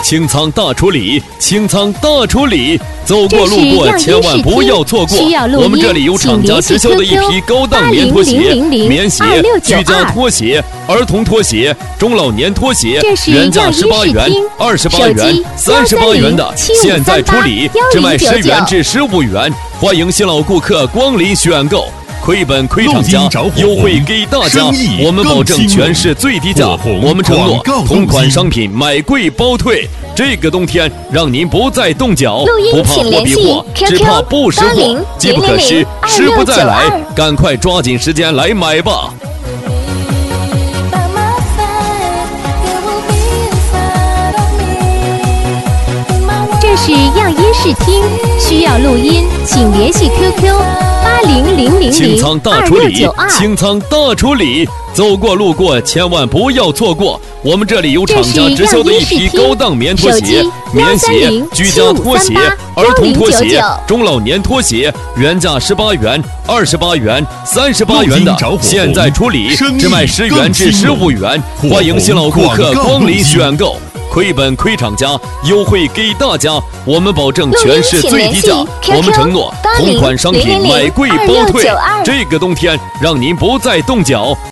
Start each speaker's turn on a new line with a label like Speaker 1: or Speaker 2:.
Speaker 1: 清仓大处理，清仓大处理，走过路过千万不要错过。我们这里有厂家直销的一批高档棉拖鞋、棉鞋、居家拖鞋、儿童拖鞋、中老年拖鞋，原价18元、28元、38元的，现在处理只卖10元至15元，欢迎新老顾客光临选购。亏本亏厂家，优惠给大家，我们保证全市最低价，我们承诺同款商品买贵包退。这个冬天让您不再冻脚，不怕货比货，只怕不识货，机不可失，时不再来，赶快抓紧时间来买吧。
Speaker 2: 这是样音视听，需要录音，请联系 QQ80002692。
Speaker 1: 清仓大处理，清仓大处理，走过路过千万不要错过。我们这里有厂家直销的一批高档棉拖鞋、棉鞋、居家拖鞋、儿童拖鞋、中老年拖鞋，原价18元、28元、38元的，现在处理只卖10元至15元，欢迎新老顾客光临选购。亏本亏厂家，优惠给大家，我们保证全市最低价，我们承诺同款商品买贵包退。这个冬天让您不再冻脚。